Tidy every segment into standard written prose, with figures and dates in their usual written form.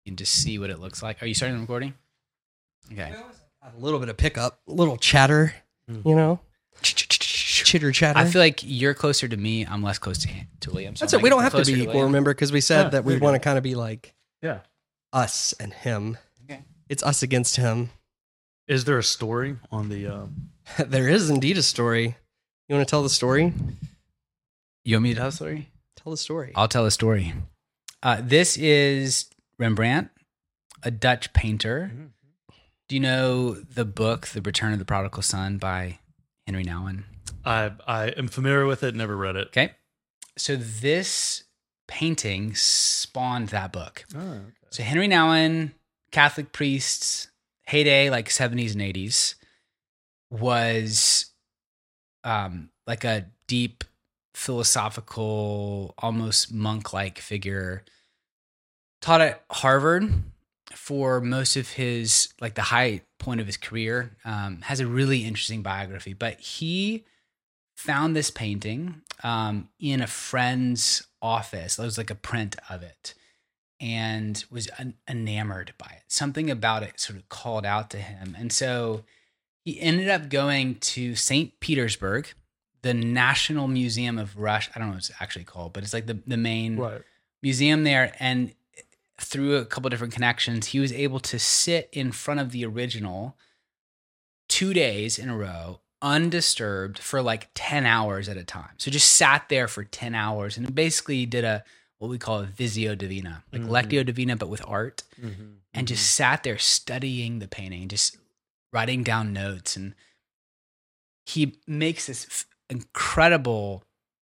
You can just see what it looks like. Are you starting the recording? Okay. A little bit of pickup, a little chatter, chitter chatter. I feel like you're closer to me. I'm less close to William. So That's it. We don't have to be equal, William. remember, because we said that we want to kind of be like us and him. Okay. It's us against him. Is there a story on the... There is indeed a story. You want to tell the story? You want me to tell the story? Tell the story. I'll tell the story. This is Rembrandt, a Dutch painter. Mm-hmm. Do you know the book, The Return of the Prodigal Son by Henry Nouwen? I am familiar with it, never read it. Okay. So this painting spawned that book. Oh, okay. So Henry Nouwen, Catholic priests, heyday, like 70s and 80s, was like a deep philosophical, almost monk-like figure. Taught at Harvard for most of his, like the high point of his career. Has a really interesting biography, but he found this painting in a friend's office. There was like a print of it and was enamored by it. Something about it sort of called out to him. And so he ended up going to St. Petersburg, the National Museum of Russia. I don't know what it's actually called, but it's like the main museum there. And through a couple of different connections, he was able to sit in front of the original 2 days in a row, undisturbed for like 10 hours at a time. So just sat there for 10 hours and basically did what we call a Visio Divina, like Lectio Divina, but with art, and just sat there studying the painting, just writing down notes. And he makes this incredible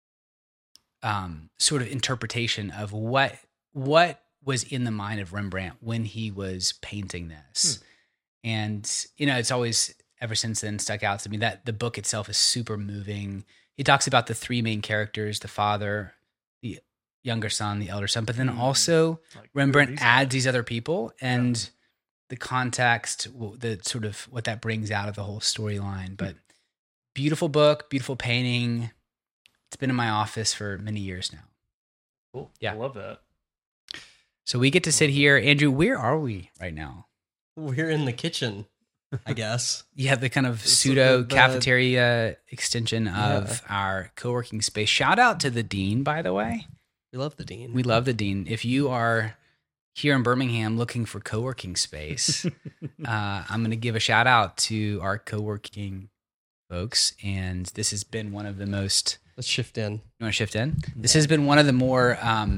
sort of interpretation of what was in the mind of Rembrandt when he was painting this. And, it's always, ever since then, stuck out to me that the book itself is super moving. He talks about the three main characters, the father, the younger son, the elder son, but then also like Rembrandt adds these other people and the context, the sort of what that brings out of the whole storyline. But beautiful book, beautiful painting. It's been in my office for many years now. Cool. Yeah. I love that. So we get to sit here. Andrew, where are we right now? We're in the kitchen, I guess. Yeah, the kind of pseudo cafeteria extension of our co-working space. Shout out to the dean, by the way. We love the dean. We love the dean. If you are here in Birmingham looking for co-working space, I'm going to give a shout out to our co-working folks. And this has been one of the most... Let's shift in. You want to shift in? Yeah. This has been one of the more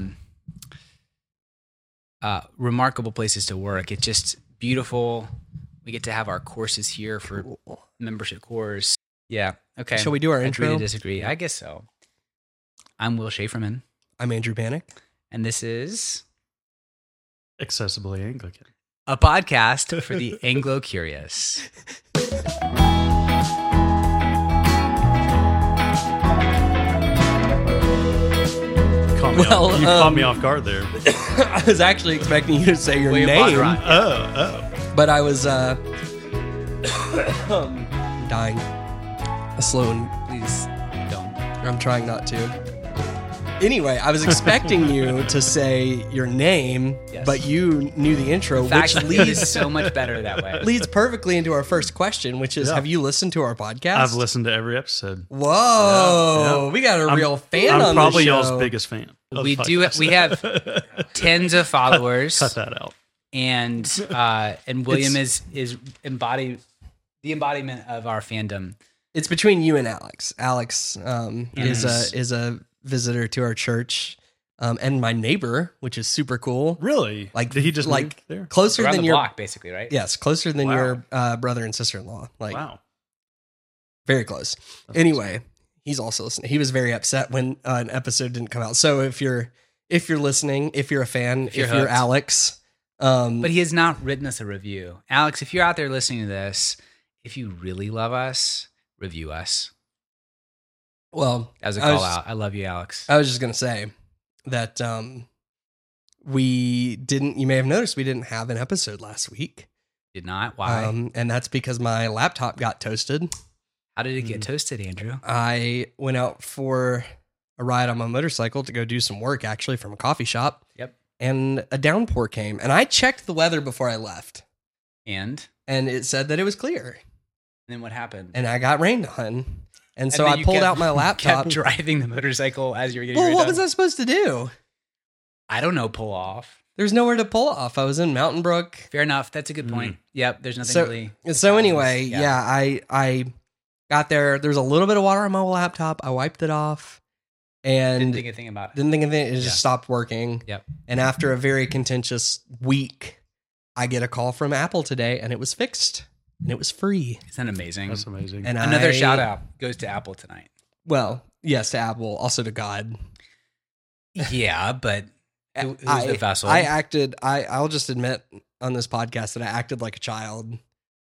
remarkable places to work. It's just beautiful. We get to have our courses here for membership course. Yeah. Okay. Shall we do our intro? Agree to disagree. I guess so. I'm Will Schaeferman. I'm Andrew Bannock. And this is... Accessibly Anglican. A podcast for the Anglo-curious. You caught me off guard there. I was actually expecting you to say your William name. Bondurant, But I was dying. Sloan, please don't. I'm trying not to. Anyway, I was expecting you to say your name, but you knew the intro, In fact, which leads so much better that way. Leads perfectly into our first question, which is, have you listened to our podcast? I've listened to every episode. Whoa, we got a real fan on the show. I'm probably y'all's biggest fan. We do. We have tens of followers. Cut that out. And William is the embodiment of our fandom. It's between you and Alex. Alex is a visitor to our church, and my neighbor, which is super cool. Really? Like, did he just like move there? Closer Around than the your block, basically, right? Yes, closer than your brother and sister-in-law. Like, wow, very close. That's anyway, awesome. He's also listening. He was very upset when an episode didn't come out. So if you're listening, if you're a fan, if you're Alex, but he has not written us a review. Alex, if you're out there listening to this, if you really love us, review us. Well, as a call out, I love you, Alex. I was just gonna say that we didn't. You may have noticed we didn't have an episode last week. Did not. Why? And that's because my laptop got toasted. How did it get toasted, Andrew? I went out for a ride on my motorcycle to go do some work, actually, from a coffee shop. Yep. and a downpour came. And I checked the weather before I left, And and it said that it was clear. then what happened? And I got rained on. And so then I you pulled kept- out my laptop. Kept driving the motorcycle as you were getting Well, ready what to- was I supposed to do? I don't know, pull off. There's nowhere to pull off. I was in Mountain Brook. Fair enough. That's a good point. Yep, there's nothing So, really. so anyway, yeah, I got there. There was a little bit of water on my laptop. I wiped it off and Didn't think a thing about it. didn't think of it. It just Yeah. stopped working. Yep. And after a very contentious week, I get a call from Apple today, and it was fixed, and it was free. Isn't that amazing? That's amazing. And Another I- shout out goes to Apple tonight. Well, yes, to Apple, also to God. Yeah, but who's I- the vessel? I'll just admit on this podcast that I acted like a child.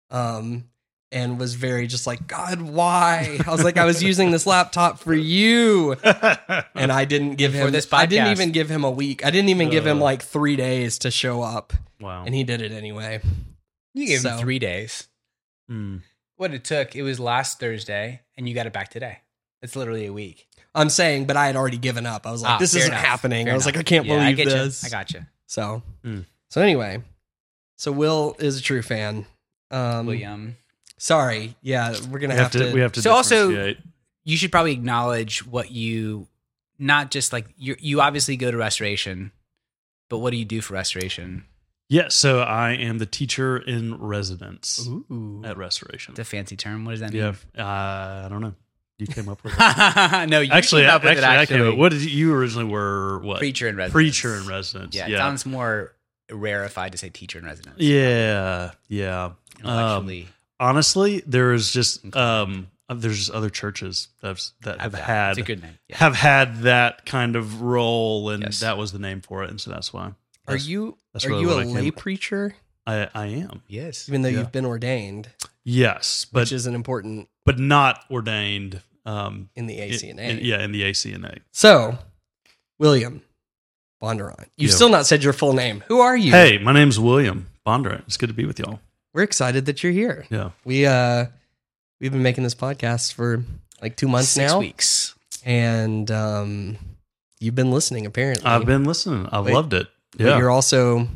And was very just like, God, why? I was like, I was using this laptop for you. And I didn't give For him this I didn't podcast. even give him a week. I didn't even give him like 3 days to show up. Wow. And he did it anyway. you gave so- him 3 days. Mm. What it took, it was last Thursday, and you got it back today. It's literally a week. I'm saying, but I had already given up. I was like, this fair isn't enough. happening. Fair I was like, enough. I can't Yeah, believe get you. this. I got you. So, Mm. so anyway, so Will is a true fan. William. Sorry. Yeah, we're going We to have to. We have to. So also- differentiate. You should probably acknowledge what you, not just like, you obviously go to Restoration, but what do you do for Restoration? Yeah. So I am the teacher in residence Ooh. at Restoration. It's a fancy term. What does that Yeah. mean? I don't know. You came up with it. No, you actually, came up with actually, it. I came up. What did you originally were? What Preacher in residence. Preacher in residence. Yeah, Yeah. it sounds more rarefied to say teacher in residence. Yeah. Yeah. Intellectually. Honestly, there is just there's other churches that have It's had a good name. Yeah. have had that kind of role, and Yes. that was the name for it, and so that's why. Are That's- you that's are really you what a I came lay up- preacher? I am. Yes. Even though Yeah. you've been ordained, Yes, but which is an important but not ordained. in the ACNA. Yeah, in the ACNA. So, William Bondurant, you've Yeah. still not said your full name. Who are you? Hey, my name's William Bondurant. It's good to be with y'all. We're excited that you're here. Yeah. We've been making this podcast for like 2 months 6 now, weeks. and you've been listening. Apparently, I've been listening. I've Wait, loved it. But Yeah. you're also.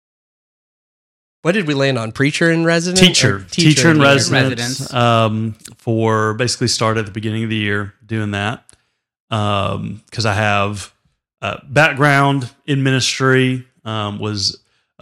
What did we land on? Preacher in residence. Teacher in residence. residence. For basically started at the beginning of the year doing that. Because I have background in ministry, was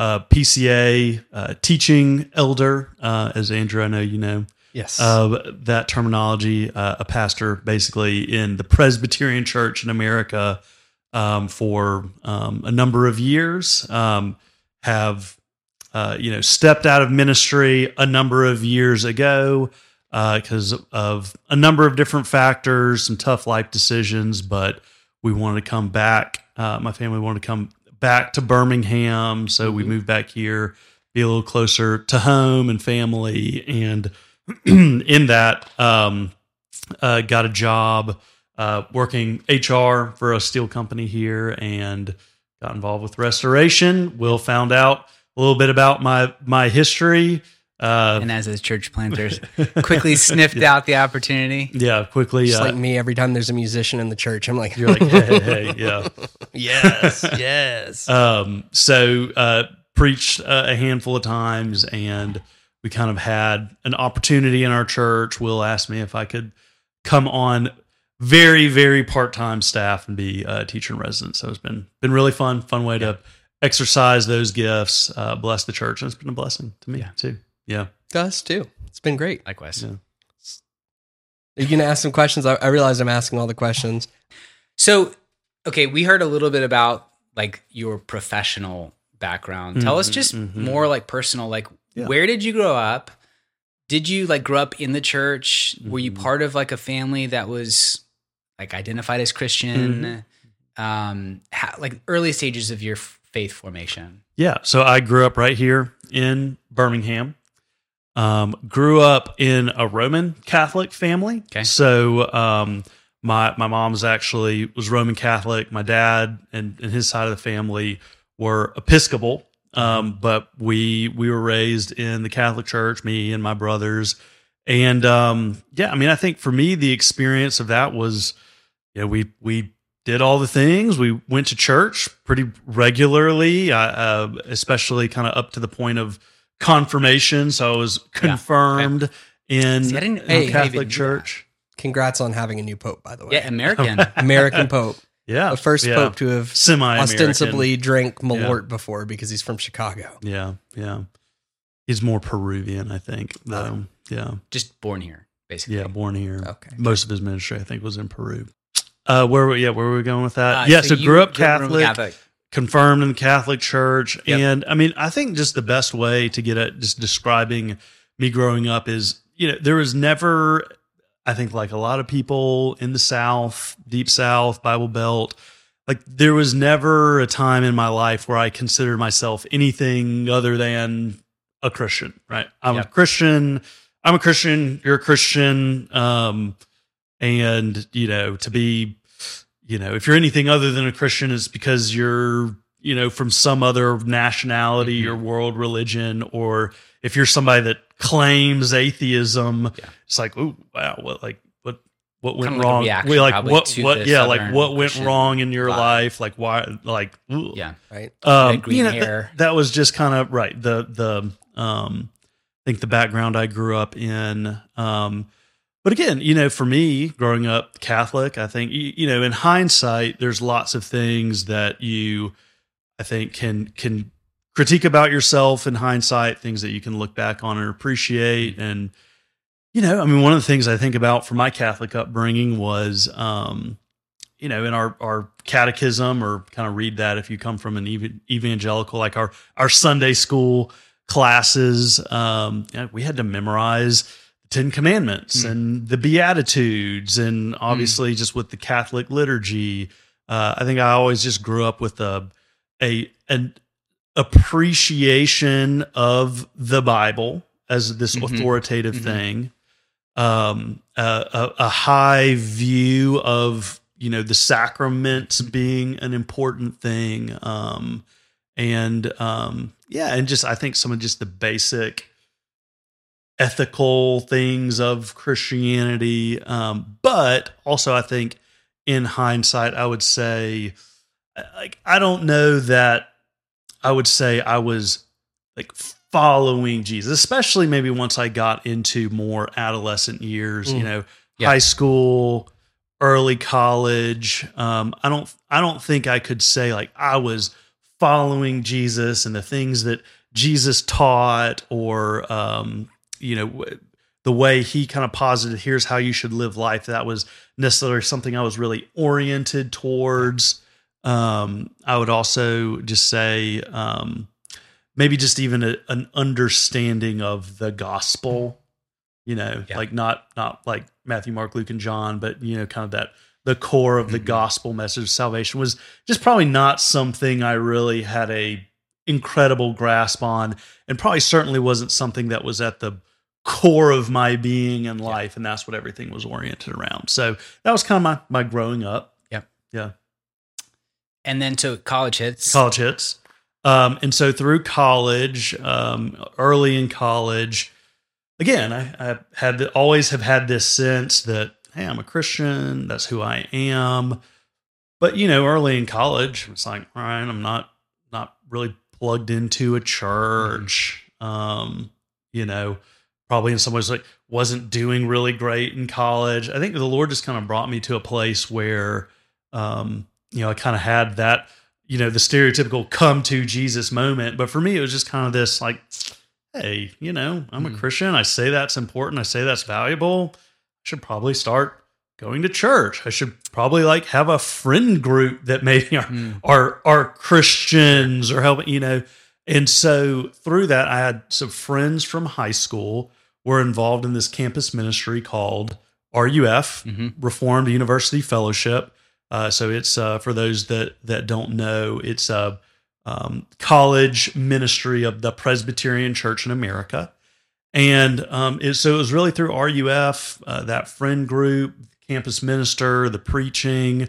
PCA, teaching elder, as Andrew, I know you know. Yes. That terminology, a pastor basically in the Presbyterian Church in America for a number of years, have stepped out of ministry a number of years ago because of a number of different factors, some tough life decisions, but we wanted to come back. My family wanted to come back to Birmingham, so we moved back here, be a little closer to home and family, and in that, got a job working HR for a steel company here, and got involved with Restoration. Will found out a little bit about my history. And as a church planter, quickly sniffed out the opportunity. Yeah, quickly. Just like me, every time there's a musician in the church, I'm like, You're like, hey, yeah. yes, yes. So preached a handful of times, and we kind of had an opportunity in our church. Will asked me if I could come on very, very part-time staff and be a teacher in residence. So it's been really fun way to exercise those gifts, bless the church. And it's been a blessing to me too. Yeah. To us too. It's been great. Likewise. Yeah. Are you going to ask some questions? I realize I'm asking all the questions. So, okay, we heard a little bit about like your professional background. Tell us just more like personal, like where did you grow up? Did you like grow up in the church? Were you part of like a family that was like identified as Christian? Like early stages of your faith formation? Yeah. So I grew up right here in Birmingham. Grew up in a Roman Catholic family. Okay. So my mom's actually was Roman Catholic. My dad and his side of the family were Episcopal. But we were raised in the Catholic Church, me and my brothers. And I mean, I think for me, the experience of that was, we did all the things. We went to church pretty regularly, especially kind of up to the point of confirmation. So I was confirmed in See, I didn't- a I Catholic even knew church. Congrats on having a new pope, by the way. Yeah, American. American pope. Yeah. The first yeah. pope to have Semi-American. ostensibly drank Malort before because he's from Chicago. Yeah. Yeah. He's more Peruvian, I think, though. Yeah. Just born here, basically. Yeah. Born here. Okay. Most of his ministry, I think, was in Peru. Where were we going with that? So you grew up Roman Catholic. Confirmed in the Catholic Church. Yep. And I mean, I think just the best way to get at just describing me growing up is, there was never, I think, like a lot of people in the South, Deep South, Bible Belt, like there was never a time in my life where I considered myself anything other than a Christian, right? I'm a Christian, you're a Christian. And, to be, if you're anything other than a Christian, it's because you're, from some other nationality or world religion, or if you're somebody that claims atheism, it's like, oh, wow, what went Kind of wrong? like a We reaction probably to the Southern what went Christian wrong in your vibe. life? Like, why, like, ooh. Yeah. Right. Green hair. That was just kind of right. I think the background I grew up in. But again, for me, growing up Catholic, I think, in hindsight, there's lots of things that you, I think, can critique about yourself in hindsight, things that you can look back on and appreciate. And, one of the things I think about from my Catholic upbringing was, in our catechism, or kind of read that if you come from an evangelical, like our Sunday school classes, we had to memorize 10 Commandments and the Beatitudes, and obviously just with the Catholic liturgy. I think I always just grew up with an appreciation of the Bible as this authoritative thing, a high view of, the sacraments being an important thing. And just, I think some of just the basic ethical things of Christianity. But also I think in hindsight, I would say, like, I don't know that I would say I was like following Jesus, especially maybe once I got into more adolescent years, high school, early college. I don't think I could say like I was following Jesus and the things that Jesus taught, or, the way he kind of posited, here's how you should live life. That was necessarily something I was really oriented towards. I would also just say, maybe just even an understanding of the gospel, like not like Matthew, Mark, Luke, and John, but, kind of the core of the gospel message of salvation was just probably not something I really had a incredible grasp on, and probably certainly wasn't something that was at the core of my being in life. And that's what everything was oriented around. So that was kind of my growing up. Yep. Yeah. And then so college hits. And so through college, early in college, again, I always have had this sense that, hey, I'm a Christian. That's who I am. But, early in college, it's like, all right, I'm not really plugged into a church. Probably in some ways, like, wasn't doing really great in college. I think the Lord just kind of brought me to a place where, I kind of had that, the stereotypical come to Jesus moment. But for me, it was just kind of this like, hey, I'm a Christian. I say that's important. I say that's valuable. I should probably start going to church. I should probably like have a friend group that maybe are Christians or help, And so through that, I had some friends from high school were involved in this campus ministry called RUF, Reformed University Fellowship. So it's, for those that don't know, it's a college ministry of the Presbyterian Church in America. And so it was really through RUF, that friend group, campus minister, the preaching,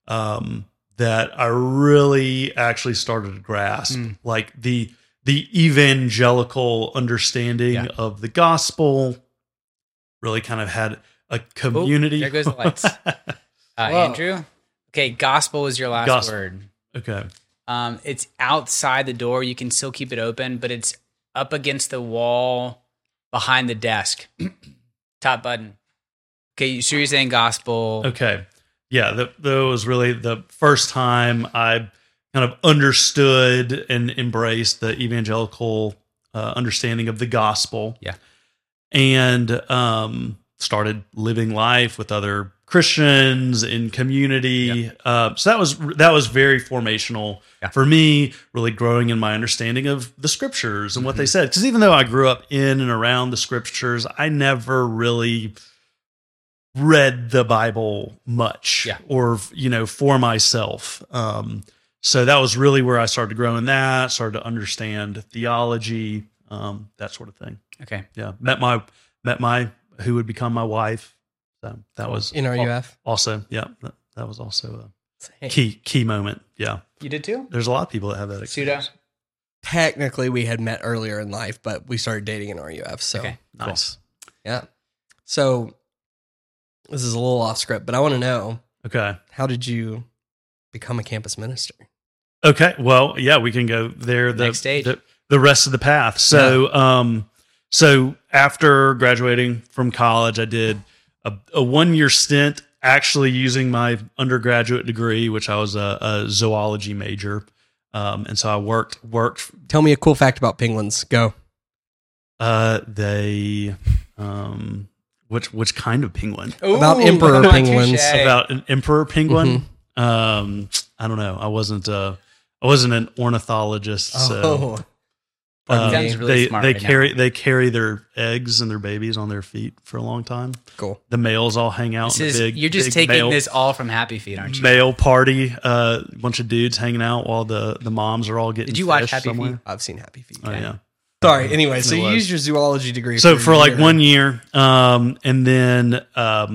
that I really actually started to grasp like the evangelical understanding of the gospel. Really kind of had a community. There goes the lights. Andrew, Okay, gospel is your last Gospel. word. Okay. It's outside the door. You can still keep it open, but it's up against the wall behind the desk. Top button. Okay, so you're saying gospel. Okay. Yeah, that was really the first time I kind of understood and embraced the evangelical understanding of the gospel. Yeah. And started living life with other Christians in community. So that was very formational for me, really growing in my understanding of the scriptures and what they said. Because even though I grew up in and around the scriptures, I never really read the Bible much or, for myself. So that was really where I started growing that, started to understand theology, that sort of thing. Okay. Yeah. Met my who would become my wife. So that was in RUF. Also, yeah, that was also a key moment. Yeah. You did too? There's a lot of people that have that experience. Pseudo? Technically, we had met earlier in life, but we started dating in RUF. So Okay. Nice. yeah. So this is a little off script, but I want to know, Okay. how did you become a campus minister? Okay. Well, yeah, we can go there. Next stage. The rest of the path. So, so after graduating from college, I did a 1-year stint actually using my undergraduate degree, which I was a zoology major. And so I worked. Tell me a cool fact about penguins. Go. They, which kind of penguin? About emperor touche. penguins. About an emperor penguin. I don't know. I wasn't an ornithologist. So Sounds really smart they right now. they carry their eggs and their babies on their feet for a long time. Cool. The males all hang out. You're just taking this all from Happy Feet, aren't you? Male party, a bunch of dudes hanging out while the moms are all getting. Did you watch fish Happy somewhere. Feet? I've seen Happy Feet. Oh yeah. Sorry. Anyway, so It you was. used your zoology degree. So for like a 1 year, and then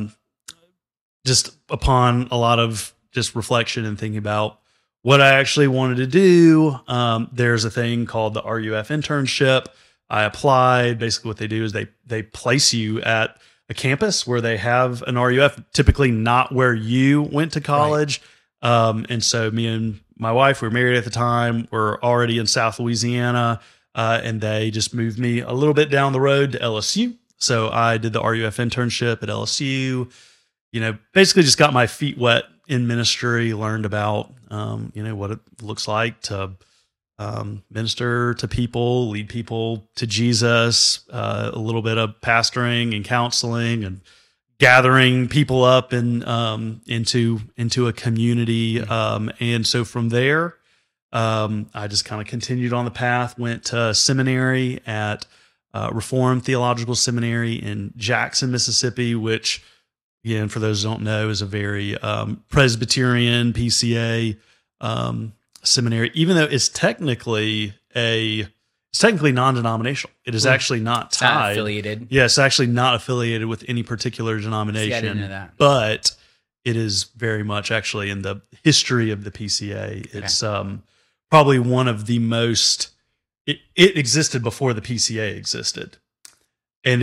just upon a lot of just reflection and thinking about what I actually wanted to do, there's a thing called the RUF internship. I applied. Basically, what they do is they place you at a campus where they have an RUF, typically not where you went to college. Right. And so me and my wife, we were married at the time, were already in South Louisiana, and they just moved me a little bit down the road to LSU. So I did the RUF internship at LSU. Basically just got my feet wet in ministry, learned about, what it looks like to minister to people, lead people to Jesus, a little bit of pastoring and counseling and gathering people up and into a community. And so from there, I just kind of continued on the path, went to seminary at Reformed Theological Seminary in Jackson, Mississippi, which, again, for those who don't know, is a very Presbyterian PCA seminary. Even though it's technically non-denominational, it is actually not tied. Not affiliated. Yeah, it's actually not affiliated with any particular denomination. See, I didn't know that. But it is very much actually in the history of the PCA. It's probably one of the most. It existed before the PCA existed, and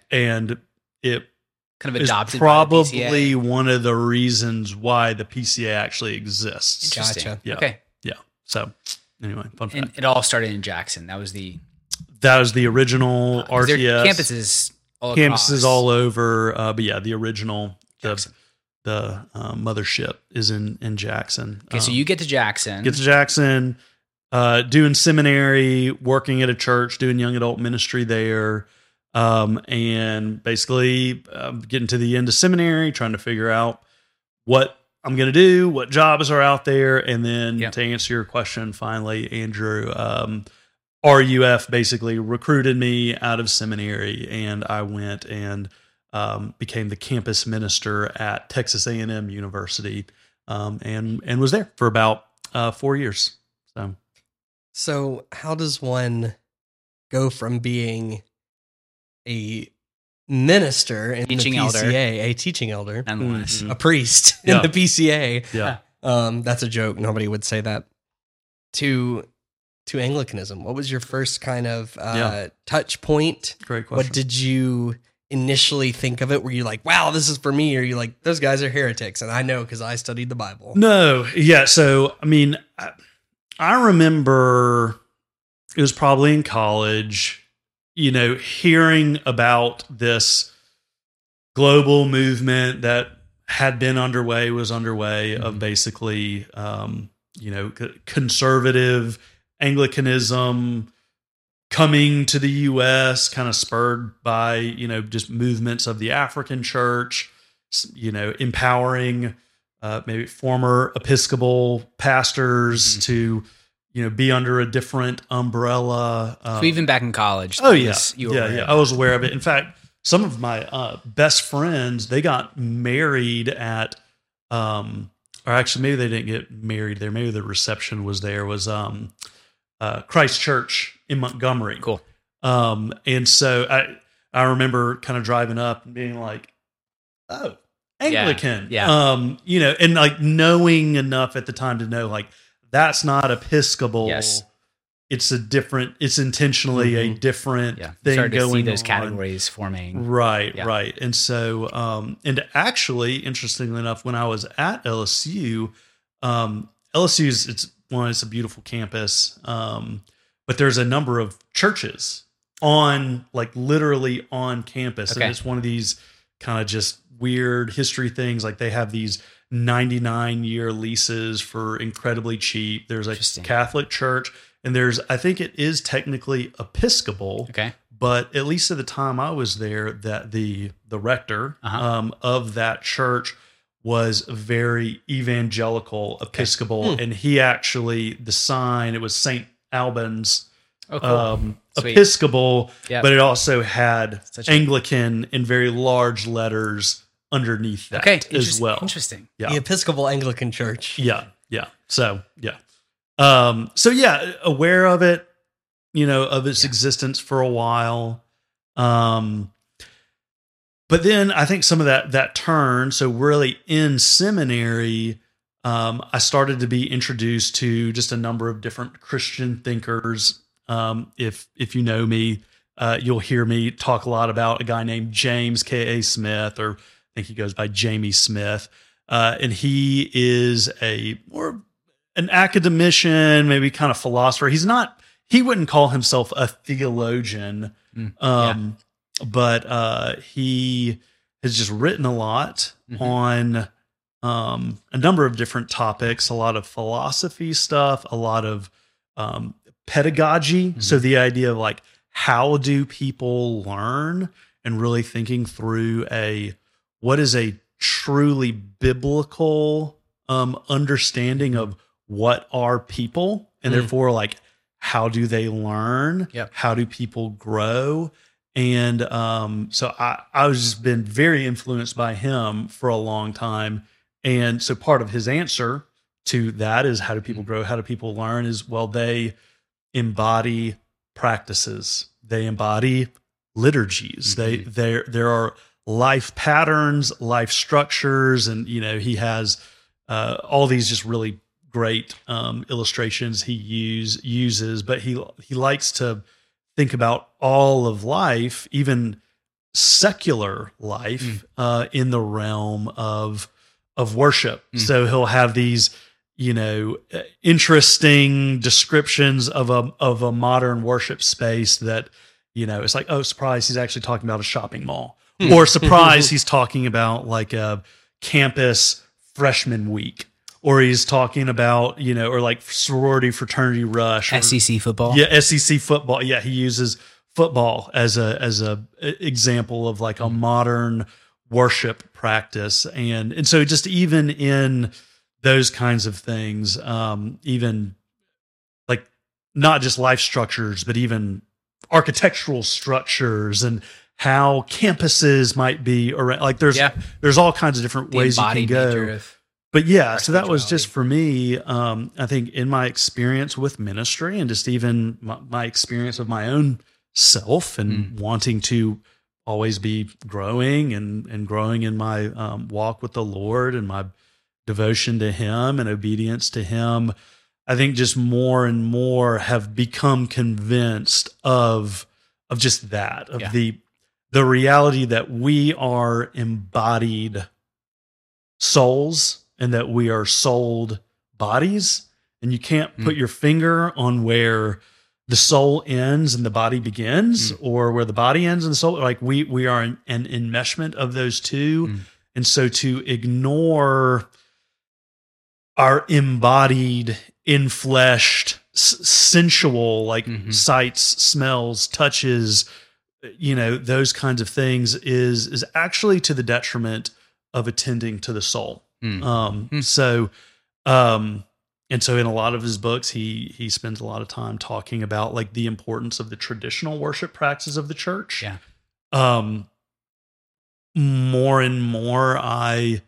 it kind of is adopted by the PCA. probably one of the reasons why the PCA actually exists. Interesting. Gotcha. Yeah. Okay. Yeah. So anyway, fun fact. And it all started in Jackson. That was the original RTS. campuses all across. Campuses all over. But yeah, the original Jackson. the mothership is in Jackson. Okay, so you get to Jackson. Get to Jackson, doing seminary, working at a church, doing young adult ministry there. And basically getting to the end of seminary, trying to figure out what I'm going to do, what jobs are out there. And then to answer your question, finally, Andrew, RUF basically recruited me out of seminary, and I went and became the campus minister at Texas A&M University, and was there for about 4 years. So how does one go from being a minister in Teaching the elder. PCA, a teaching elder, Nonetheless. a priest Yeah. in the PCA? Yeah. That's a joke. Nobody would say that. To Anglicanism. What was your first kind of touch point? Great question. What did you initially think of it where you're like, wow, this is for me, or you're like, those guys are heretics, and I know because I studied the Bible? No, yeah. So, I mean, I remember it was probably in college, hearing about this global movement that had been underway, of basically, conservative Anglicanism coming to the U.S., kind of spurred by, just movements of the African church, empowering maybe former Episcopal pastors to, be under a different umbrella. So even back in college. Oh, yeah. You were Yeah. I was aware of it. In fact, some of my best friends, they got married at, or actually maybe they didn't get married there. Maybe the reception was there, was Christ Church in Montgomery. Cool. And so I remember kind of driving up and being like, oh, Anglican. Yeah. And like knowing enough at the time to know like that's not Episcopal. Yes. It's intentionally a different thing Started to going see those on. Categories forming. Right, Yeah. right. And so, and actually, interestingly enough, when I was at LSU, it's a beautiful campus, but there's a number of churches literally on campus. Okay. And it's one of these kind of just weird history things. Like they have these 99-year leases for incredibly cheap. There's a Interesting. Catholic church, and I think it is technically Episcopal. Okay. But at least at the time I was there, that the rector of that church was very evangelical Episcopal, and he actually, the sign, it was St. Albans Sweet. Episcopal, Yep. but it also had Such a- Anglican in very large letters underneath that as well. Interesting. Yeah. The Episcopal Anglican Church. Yeah. So, yeah. Aware of it, of its existence for a while. But then I think some of that turn, so really in seminary, I started to be introduced to just a number of different Christian thinkers. If you know me, you'll hear me talk a lot about a guy named James K.A. Smith, or I think he goes by Jamie Smith. And he is an academician, maybe kind of philosopher. He wouldn't call himself a theologian, but he has just written a lot on a number of different topics, a lot of philosophy stuff, a lot of pedagogy. So the idea of like, how do people learn, and really thinking through what is a truly biblical understanding of what are people, and therefore like, how do they learn? Yep. How do people grow? And so I was just been very influenced by him for a long time. And so part of his answer to that is, how do people grow? How do people learn? Is, well, they embody practices. They embody liturgies. There are life patterns, life structures, and he has all these just really great illustrations he uses. But he likes to think about all of life, even secular life, in the realm of worship. So he'll have these interesting descriptions of a modern worship space that, it's like, oh, surprise, he's actually talking about a shopping mall. Or surprise, he's talking about like a campus freshman week. Or he's talking about, or like sorority fraternity rush. SEC football. Yeah, SEC football. Yeah, he uses football as a example of like a modern worship practice. And so just even in those kinds of things, even like not just life structures, but even architectural structures and how campuses might be around. Like there's all kinds of different ways you can go. But yeah, so that was just for me, I think in my experience with ministry, and just even my experience of my own self, and wanting to always be growing and growing in my walk with the Lord and my devotion to Him and obedience to Him. I think just more and more have become convinced of just that, of the reality that we are embodied souls and that we are souled bodies, and you can't put your finger on where the soul ends and the body begins, or where the body ends and the soul. Like we are an enmeshment of those two. And so to ignore our embodied, infleshed, sensual, like sights, smells, touches, those kinds of things is actually to the detriment of attending to the soul. And so in a lot of his books, he spends a lot of time talking about like the importance of the traditional worship practices of the church. Yeah. More and more, I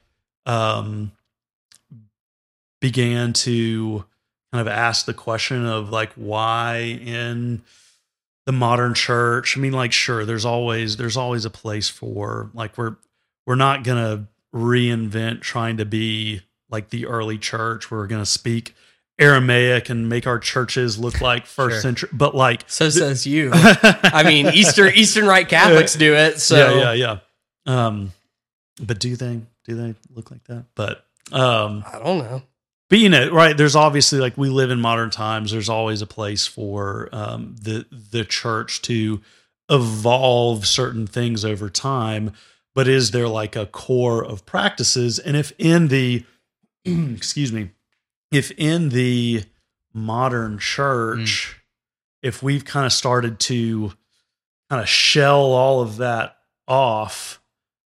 began to kind of ask the question of like, why in the modern church? I mean, like, sure, there's always a place for, like, we're not gonna reinvent trying to be like the early church. We're going to speak Aramaic and make our churches look like first century, but like, so says you. I mean, Eastern Rite Catholics do it. So yeah. But do they look like that? But I don't know. But right? There's obviously, like, we live in modern times. There's always a place for the church to evolve certain things over time. But is there like a core of practices? And if in the if in the modern church, if we've kind of started to kind of shell all of that off,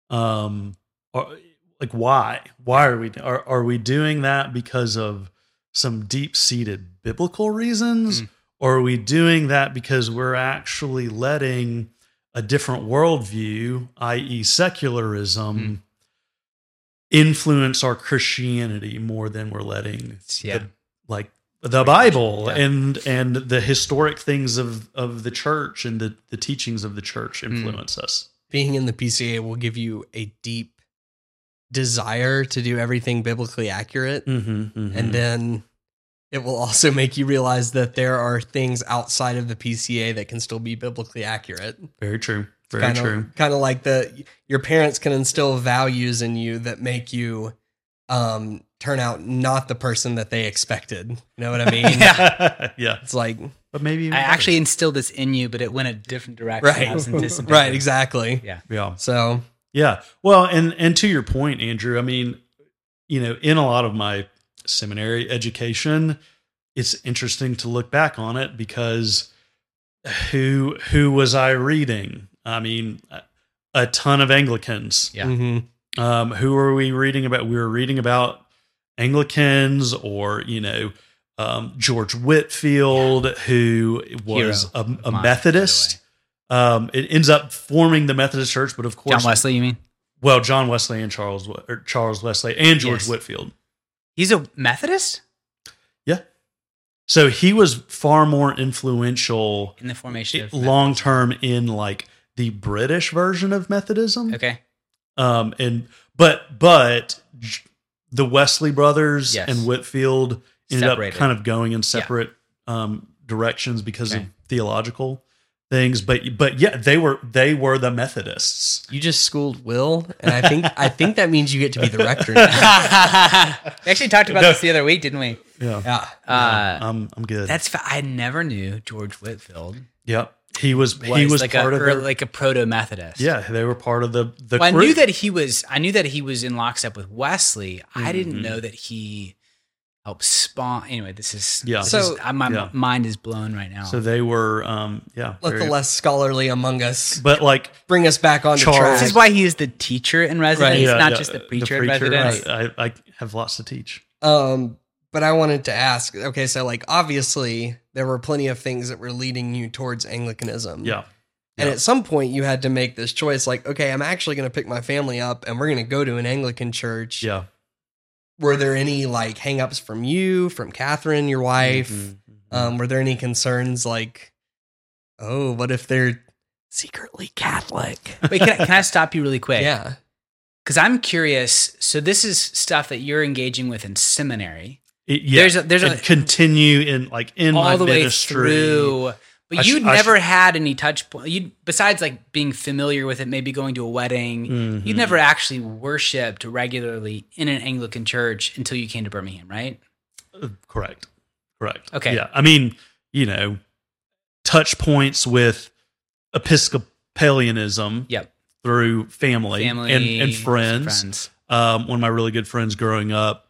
like, why are we doing that because of some deep-seated biblical reasons, or are we doing that because we're actually letting a different worldview, i.e. secularism, influence our Christianity more than we're letting the Bible and the historic things of the church and the teachings of the church influence us? Being in the PCA will give you a deep desire to do everything biblically accurate. And then it will also make you realize that there are things outside of the PCA that can still be biblically accurate. Very true. Very true. Kind of like your parents can instill values in you that make you turn out not the person that they expected. You know what I mean? Yeah. It's like, but maybe I actually instilled this in you, but it went a different direction. Right. I was anticipating. Right. Exactly. Yeah. So, yeah. Well, and to your point, Andrew, I mean, in a lot of my seminary education, it's interesting to look back on it because who was I reading? I mean, a ton of Anglicans. Yeah. Who were we reading about? We were reading about Anglicans, or George Whitefield, who was a Methodist. It ends up forming the Methodist Church, but of course, John Wesley, you mean? Well, John Wesley and Charles Wesley and George Whitefield. He's a Methodist? Yeah. So he was far more influential in the formation of long term in like the British version of Methodism. Okay. But the Wesley brothers and Whitefield ended up kind of going in separate directions because of theological things. But yeah, they were the Methodists. You just schooled Will, and I think that means you get to be the rector now. We actually talked about this the other week, didn't we? Yeah. I'm good. I never knew George Whitefield. Yep. He was like part of like a proto Methodist. Yeah, they were part of the well, I knew that he was in lockstep with Wesley. I didn't know that he helped spawn. Anyway, my mind is blown right now. So they were let the less scholarly among us, but like, bring us back on track. This is why he is the teacher in residence, not just the preacher in residence. I have lots to teach. But I wanted to ask, okay, so like, obviously there were plenty of things that were leading you towards Anglicanism. Yeah. And at some point you had to make this choice, like, okay, I'm actually going to pick my family up and we're going to go to an Anglican church. Yeah. Were there any like hangups from you, from Catherine, your wife? Were there any concerns like, oh, what if they're secretly Catholic? Wait, can I stop you really quick? Yeah. Because I'm curious. So this is stuff that you're engaging with in seminary. There's a continue in all my the ministry. way through. But you never had any touch point. You, besides like being familiar with it, maybe going to a wedding, you never actually worshipped regularly in an Anglican church until you came to Birmingham, right? Correct. Okay. Yeah. I mean, touch points with Episcopalianism through family and friends. One of my really good friends growing up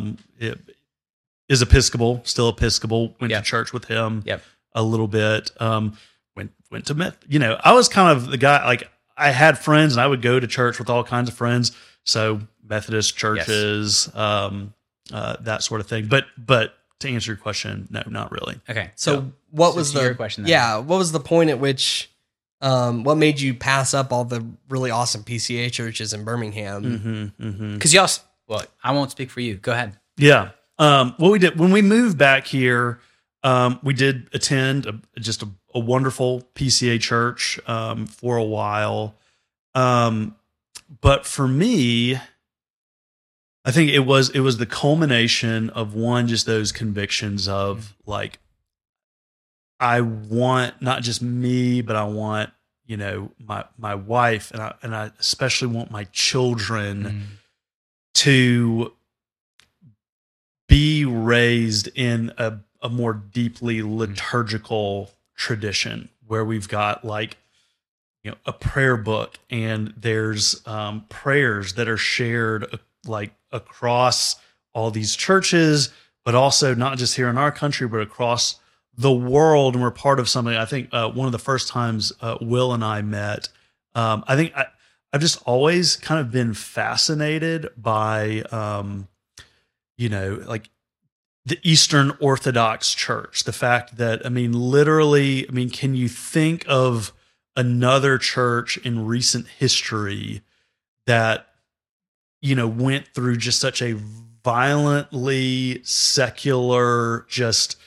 is Episcopal, still Episcopal, went to church with him a little bit. Went to Meth. I was kind of the guy, like I had friends and I would go to church with all kinds of friends. So Methodist churches, that sort of thing. But to answer your question, no, not really. Okay. So what was your question then? Yeah. What was the point at which, what made you pass up all the really awesome PCA churches in Birmingham? Because y'all, well, I won't speak for you. Go ahead. Yeah. What we did when we moved back here, we did attend just a wonderful PCA church for a while. But for me, I think it was the culmination of just those convictions of like, I want not just me, but I want, my wife and I especially want my children to be raised in a more deeply liturgical tradition where we've got like, a prayer book and there's prayers that are shared like across all these churches, but also not just here in our country, but across the world. And we're part of something. I think one of the first times Will and I met, I think I've just always kind of been fascinated by, like the Eastern Orthodox Church. The fact that, literally, can you think of another church in recent history that, went through just such a violently secular, just,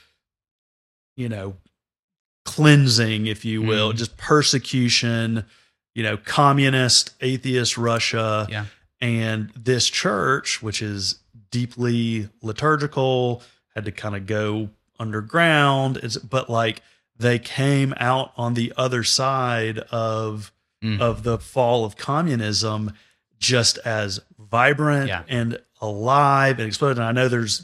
cleansing, if you will, just persecution, communist, atheist Russia. Yeah. And this church, which is deeply liturgical, had to kind of go underground, but like they came out on the other side of the fall of communism just as vibrant and alive and exploded. And I know there's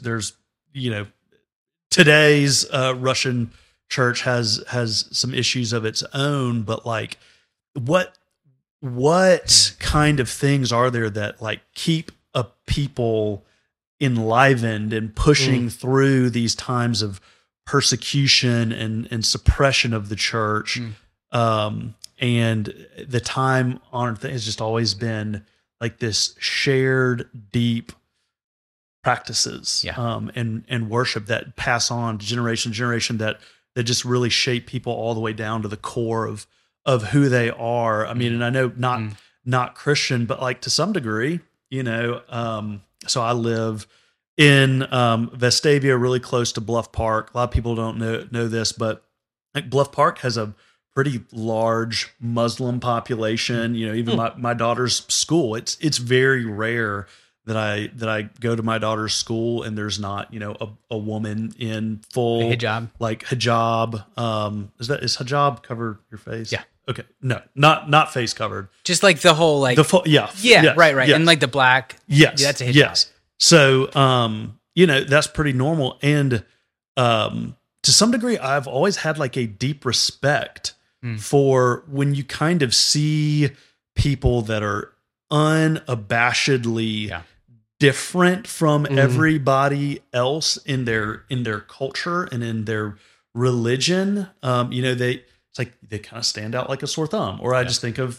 today's Russian church has some issues of its own, but like what kind of things are there that like keep a people enlivened and pushing through these times of persecution and suppression of the church? And the time honored thing has just always been like this shared deep practices and worship that pass on to generation to generation that just really shape people all the way down to the core of who they are. And I know not Christian, but like to some degree, so I live in Vestavia, really close to Bluff Park. A lot of people don't know this, but like Bluff Park has a pretty large Muslim population. Even my daughter's school, it's very rare that I go to my daughter's school and there's not, a woman in full hijab. Like hijab. Is hijab cover your face? Yeah. Okay. No, not face covered. Just like the whole like yes, right. Yes. And like the black. Yes. That's a hijab. Yes. So that's pretty normal. And to some degree I've always had like a deep respect for when you kind of see people that are unabashedly different from everybody else in their culture and in their religion. It's like they kind of stand out like a sore thumb. Or I just think of,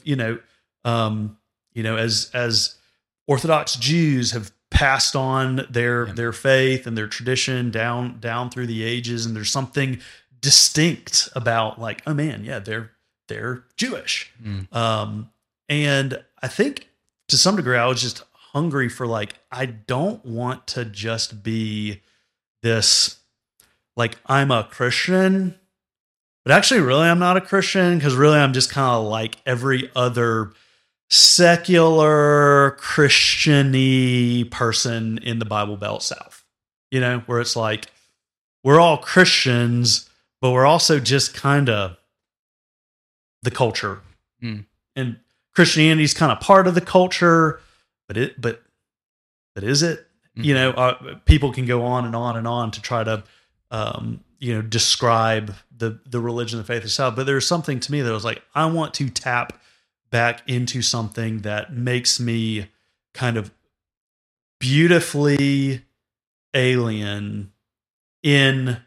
as Orthodox Jews have passed on their faith and their tradition down through the ages, and there's something distinct about like, oh man, yeah, they're Jewish. And I think to some degree I was just hungry for like, I don't want to just be this, like I'm a Christian, but actually really I'm not a Christian, because really I'm just kind of like every other secular Christian-y person in the Bible Belt South, where it's like, we're all Christians, but we're also just kind of the culture. And Christianity's kind of part of the culture, but is it? You know, people can go on and on and on to try to, you know, describe the religion, the faith itself. But there's something to me that was like, I want to tap back into something that makes me kind of beautifully alien in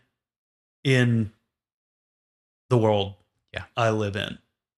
the world I live in.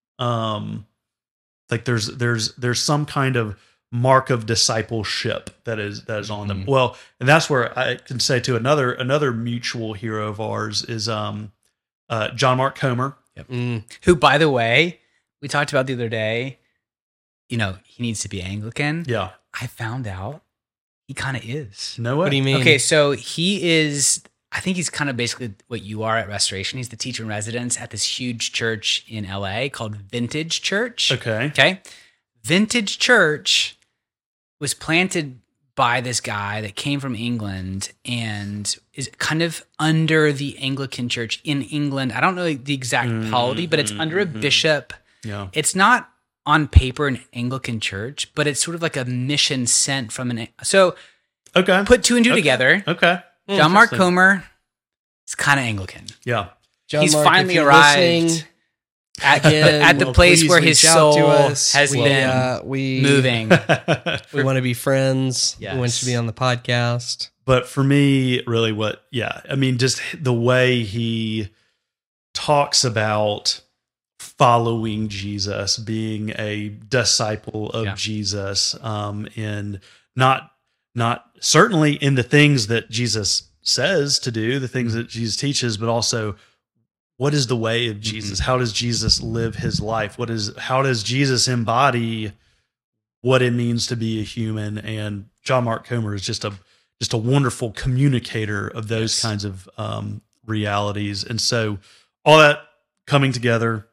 Like there's some kind of mark of discipleship that is on them. Well, and that's where I can say to another mutual hero of ours is John Mark Comer. Who, by the way, we talked about the other day, you know, he needs to be Anglican. Yeah. I found out he kind of is. No way. What do you mean? Okay, so he is, I think he's kind of basically what you are at Restoration. He's the teacher in residence at this huge church in LA called Vintage Church. Okay. Vintage Church was planted by this guy that came from England and is kind of under the Anglican Church in England. I don't know the exact polity, but it's under a bishop. Yeah. It's not on paper an Anglican church, but it's sort of like a mission sent from an. So, put two and two together. Okay. John Mark Comer is kind of Anglican. Yeah. He's Mark, finally arrived at the place where his soul has been moving. We want to be friends. Yes. We want to be on the podcast. But for me, really I mean, just the way he talks about following Jesus, being a disciple of Jesus, and not certainly in the things that Jesus says to do, the things that Jesus teaches, but also what is the way of Jesus? How does Jesus live his life? How does Jesus embody what it means to be a human? And John Mark Comer is just a wonderful communicator of those kinds of realities. And so all that coming together,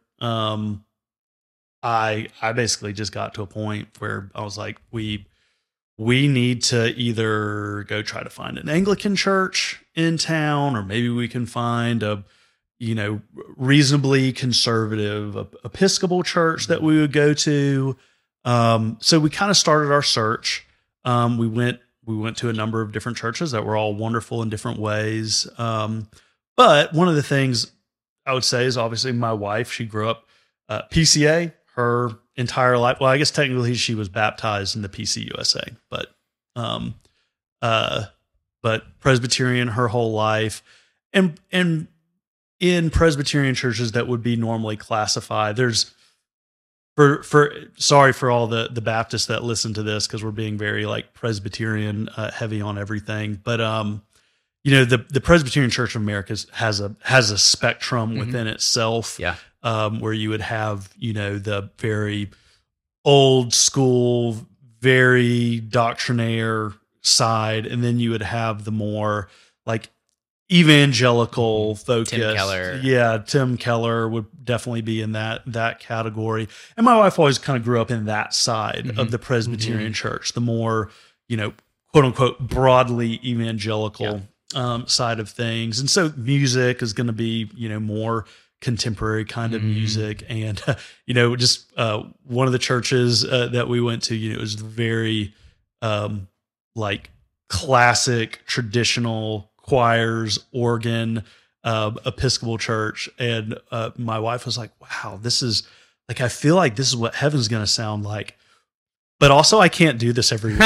I basically just got to a point where I was like, we need to either go try to find an Anglican church in town, or maybe we can find a, you know, reasonably conservative Episcopal church that we would go to. So we kind of started our search. We went to a number of different churches that were all wonderful in different ways. But one of the things I would say is obviously my wife, she grew up PCA her entire life. Well, I guess technically she was baptized in the PCUSA, but Presbyterian her whole life. And in Presbyterian churches that would be normally classified, there's sorry for all the Baptists that listen to this, because we're being very like Presbyterian heavy on everything. But you know, the Presbyterian Church of America has a spectrum within itself. Yeah. Where you would have, you know, the very old school, very doctrinaire side, and then you would have the more like evangelical focus. Tim Keller. Yeah, Tim Keller would definitely be in that category. And my wife always kind of grew up in that side of the Presbyterian church, the more, you know, quote unquote, broadly evangelical side of things. And so music is going to be, you know, more contemporary kind of music. And, you know, just one of the churches that we went to, you know, it was very like classic, traditional choirs, organ, Episcopal church. And my wife was like, wow, this is like, I feel like this is what heaven's going to sound like. But also, I can't do this every week.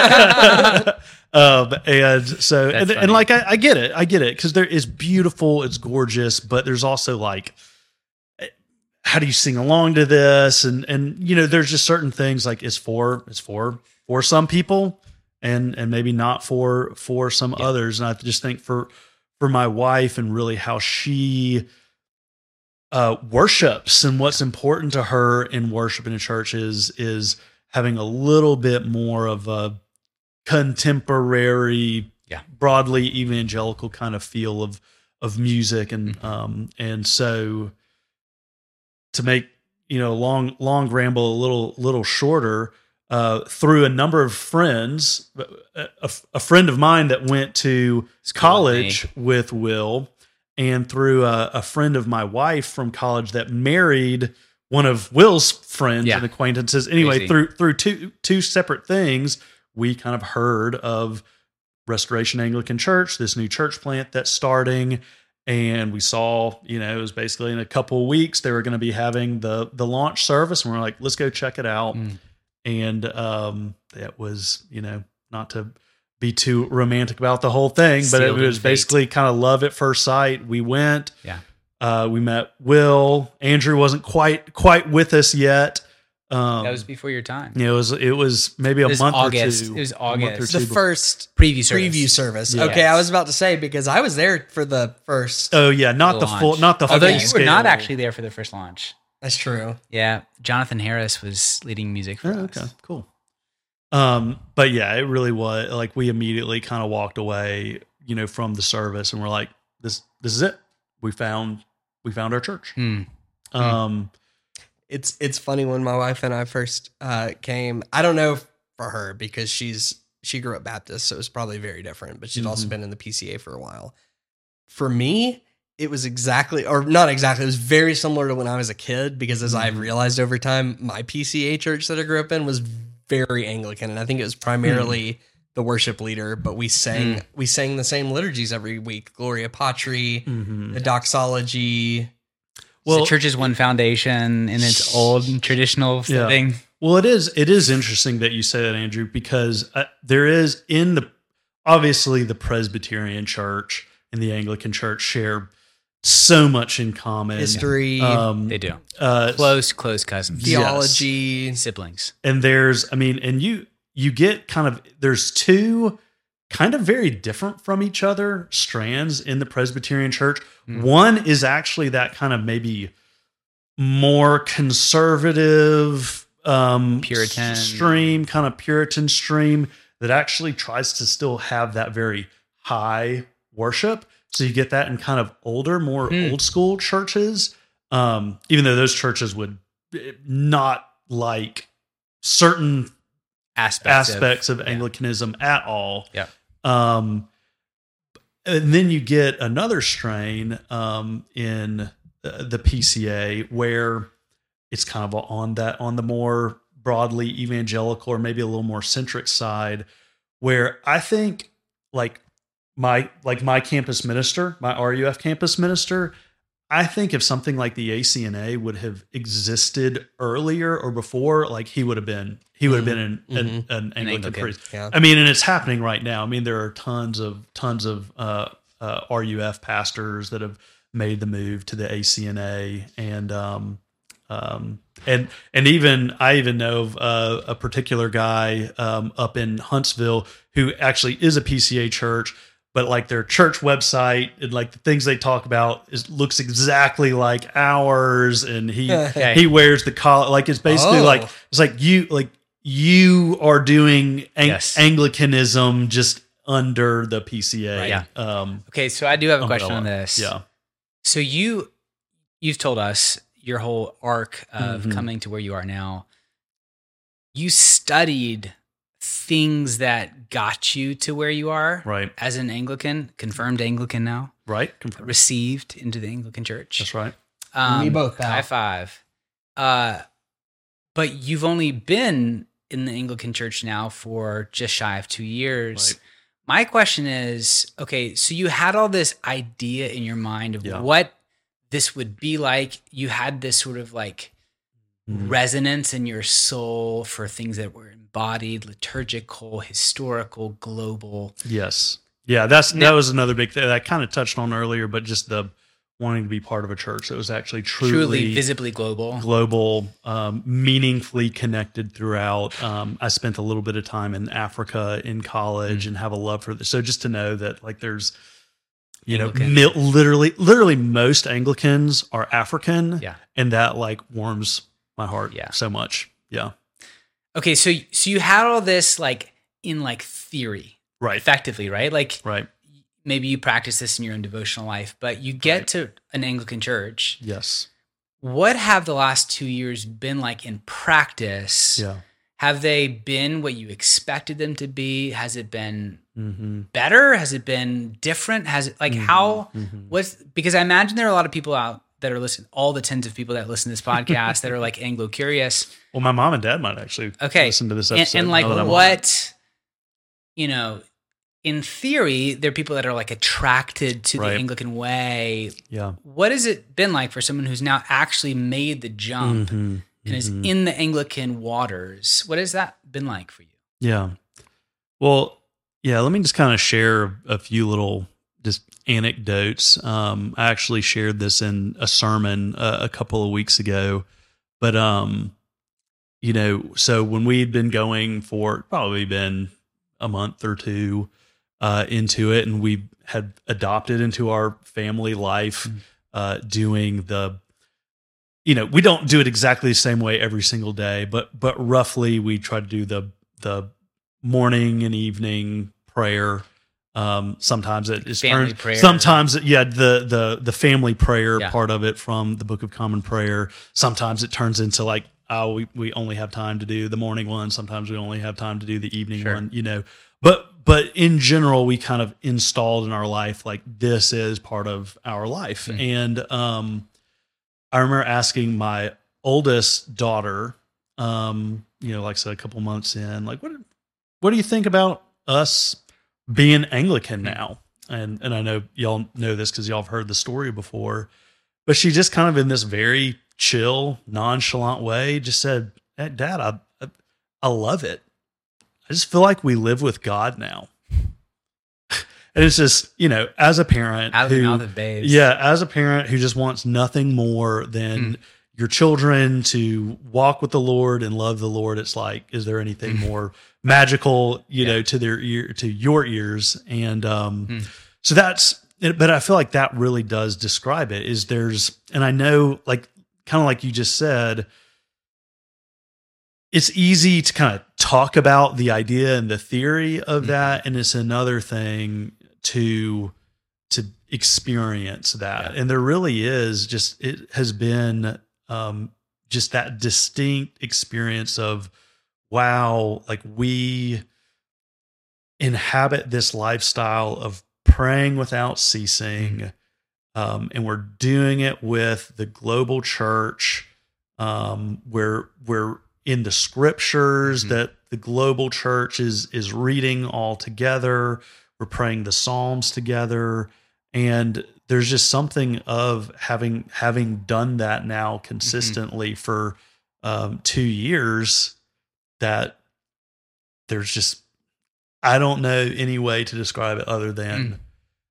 And so, and like, I get it, because there is beautiful, it's gorgeous, but there's also like, how do you sing along to this? And you know, there's just certain things like it's for some people, and maybe not for some others. And I just think for my wife and really how she worships and what's important to her in worship in a church is having a little bit more of a contemporary, broadly evangelical kind of feel of music. And so to make, you know, long ramble a little shorter, through a number of friends, a friend of mine that went to college with Will and through a friend of my wife from college that married one of Will's friends and acquaintances. Anyway, Crazy. through two separate things, we kind of heard of Restoration Anglican Church, this new church plant that's starting. And we saw, it was basically in a couple of weeks, they were going to be having the launch service. And we're like, let's go check it out. And that was, not to be too romantic about the whole thing, but it was basically kind of love at first sight. We went. Yeah. We met Will. Andrew wasn't quite with us yet. That was before your time. It was maybe a month August. or two. It was a month or August. two The before. first Preview service. Okay, Yes. I was about to say, because I was there for the first. Oh yeah, not the launch. full, not the full. Although you were scale. not actually there for the first launch. That's true. Yeah, Jonathan Harris was leading music for Oh, us. okay, cool. But yeah, it really was like we immediately kind of walked away, from the service, and we're like, this is it. We found our church. It's funny when my wife and I first came. I don't know for her because she grew up Baptist, so it was probably very different. But she'd also been in the PCA for a while. For me, it was exactly, or not exactly. It was very similar to when I was a kid because as I've realized over time, my PCA church that I grew up in was very Anglican, and I think it was primarily the worship leader. But we sang the same liturgies every week: Gloria Patri, the doxology. Well, the church's one foundation in its old traditional setting. Well, it is interesting that you say that, Andrew, because there is obviously the Presbyterian Church and the Anglican Church share so much in common. History. They do. Close cousins. Theology. Siblings. And you get there's two kind of very different from each other strands in the Presbyterian Church. One is actually that kind of maybe more conservative, Puritan stream that actually tries to still have that very high worship. So you get that in kind of more old school churches, even though those churches would not like certain aspects of Anglicanism at all. Yeah. And then you get another strain in the PCA where it's kind of on the more broadly evangelical or maybe a little more centric side, where I think my campus minister, my RUF campus minister, I think if something like the ACNA would have existed earlier or before, he would have been an Anglican priest. Yeah. I mean, and it's happening right now. I mean, there are tons of RUF pastors that have made the move to the ACNA, and even I know of a particular guy up in Huntsville who actually is a PCA church. But their church website and the things they talk about looks exactly like ours, and he wears the collar. It's basically you are doing Anglicanism just under the PCA. Right. Yeah. Okay, so I do have a question on this. Yeah. So you've told us your whole arc of coming to where you are now. You studied things that got you to where you are, right? As an Anglican, confirmed Anglican now, right? Received into the Anglican Church. That's right. We both high five. But you've only been in the Anglican Church now for just shy of 2 years. Right. My question is, okay, so you had all this idea in your mind of what this would be like. You had this sort of resonance in your soul for things that were embodied, liturgical, historical, global. Yes. Yeah, that was another big thing that I kind of touched on earlier, but just the wanting to be part of a church that was actually truly visibly global, meaningfully connected throughout. I spent a little bit of time in Africa in college and have a love for this. So just to know that there's, literally most Anglicans are African, and that warms my heart so much. Yeah. Okay, so you had all this in theory, right? Effectively, right? Right. Maybe you practice this in your own devotional life, but you get to an Anglican church. Yes. What have the last 2 years been like in practice? Yeah. Have they been what you expected them to be? Has it been Mm-hmm. better? Has it been different? Has it like how what's because I imagine there are a lot of people out that are listening, all the tens of people that listen to this podcast that are like Anglo curious. Well, my mom and dad might actually listen to this episode. And like what, you know, in theory, there are people that are like attracted to the Anglican way. Yeah. What has it been like for someone who's now actually made the jump and is in the Anglican waters? What has that been like for you? Yeah. Well, yeah, let me just kind of share a few little just anecdotes. I actually shared this in a sermon a couple of weeks ago, but you know, so when we'd been going for probably been a month or two into it, and we had adopted into our family life, doing the, you know, we don't do it exactly the same way every single day, but roughly we try to do the morning and evening prayer. Sometimes it is family prayer. Sometimes, the family prayer part of it from the Book of Common Prayer. Sometimes it turns into like, oh, we only have time to do the morning one. Sometimes we only have time to do the evening one. You know, but in general, we kind of installed in our life like this is part of our life. And I remember asking my oldest daughter, you know, like I said, a couple months in, like what do you think about us being Anglican now? And I know y'all know this because y'all have heard the story before, but she just kind of in this very chill, nonchalant way just said, hey, Dad, I love it. I just feel like we live with God now. And it's just, you know, as a parent out of the mouth of babes. Yeah, as a parent who just wants nothing more than your children to walk with the Lord and love the Lord, it's like, is there anything more magical, you know, to your ears? And so that's, but I feel like that really does describe it. Is and I know, like, kind of like you just said, it's easy to kind of talk about the idea and the theory of that, and it's another thing to experience that. And there really is it has been just that distinct experience of, wow, like we inhabit this lifestyle of praying without ceasing, and we're doing it with the global church. We're in the scriptures that the global church is reading all together. We're praying the Psalms together, and there's just something of having done that now consistently for 2 years, that there's just, I don't know any way to describe it other than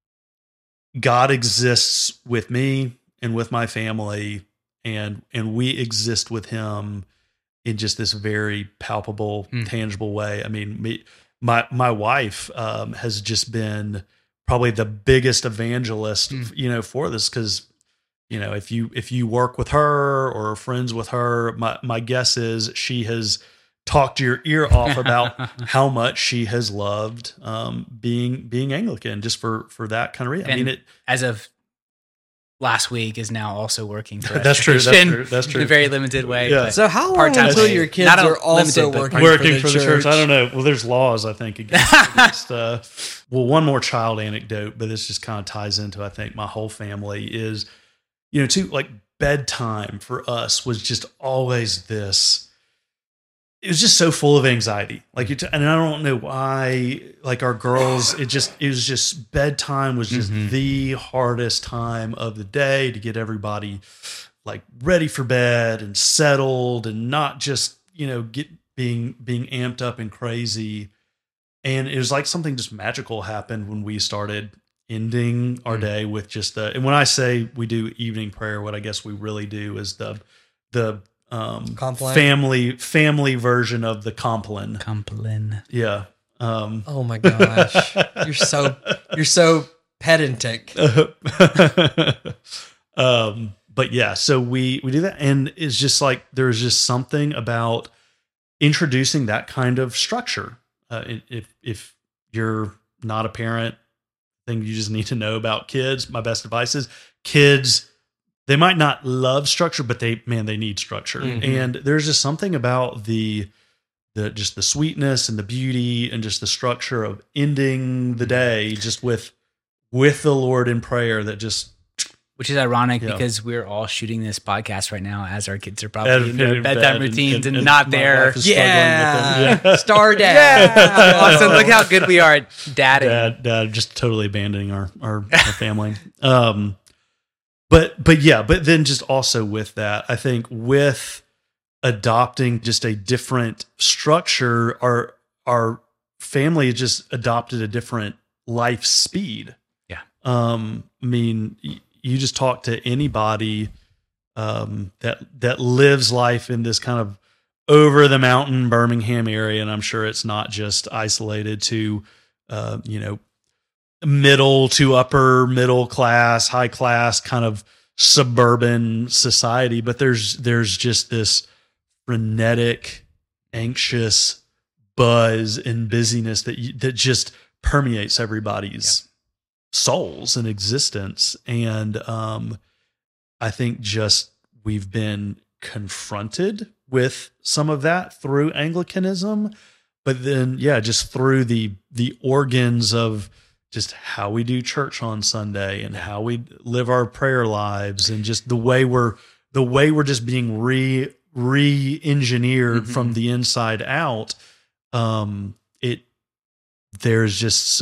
God exists with me and with my family, and we exist with Him in just this very palpable, tangible way. I mean, my wife has just been probably the biggest evangelist, you know, for this, because, you know, if you work with her or are friends with her, my guess is she has talked your ear off about how much she has loved being Anglican, just for that kind of reason. I mean, it as of last week is now also working for that's true. That's true. In a very limited way. Yeah. So how long part-time until way. your kids Not are also limited, working for the church? I don't know. Well, there's laws, I think, against well, one more child anecdote, but this just kind of ties into, I think, my whole family is, you know, too, like bedtime for us was just always this. It was just so full of anxiety. Like, and I don't know why, like our girls, it was just bedtime was just the hardest time of the day to get everybody like ready for bed and settled, and not just, you know, being amped up and crazy. And it was like something just magical happened when we started ending our day with just and when I say we do evening prayer, what I guess we really do is the family version of the Compline. Yeah. Oh my gosh. You're so pedantic. But yeah, so we do that, and it's just like there's just something about introducing that kind of structure. If you're not a parent, I think you just need to know about kids. My best advice is kids, they might not love structure, but they need structure. And there's just something about the just the sweetness and the beauty and just the structure of ending the day just with the Lord in prayer that just. Which is ironic Yeah. because we're all shooting this podcast right now as our kids are probably in their in bedtime bed routines and my not there. wife is struggling with them. Yeah. Star Dad. Yeah. Austin, look how good we are at dadding. Dad just totally abandoning our family. But then just also with that, I think with adopting just a different structure, our family has just adopted a different life speed. Yeah. I mean, you just talk to anybody that lives life in this kind of over the mountain Birmingham area, and I'm sure it's not just isolated to middle to upper middle class, high class kind of suburban society, but there's just this frenetic, anxious buzz and busyness that just permeates everybody's souls and existence. And I think just we've been confronted with some of that through Anglicanism, but then just through the organs of just how we do church on Sunday and how we live our prayer lives, and just the way we're just being re-engineered from the inside out. There's just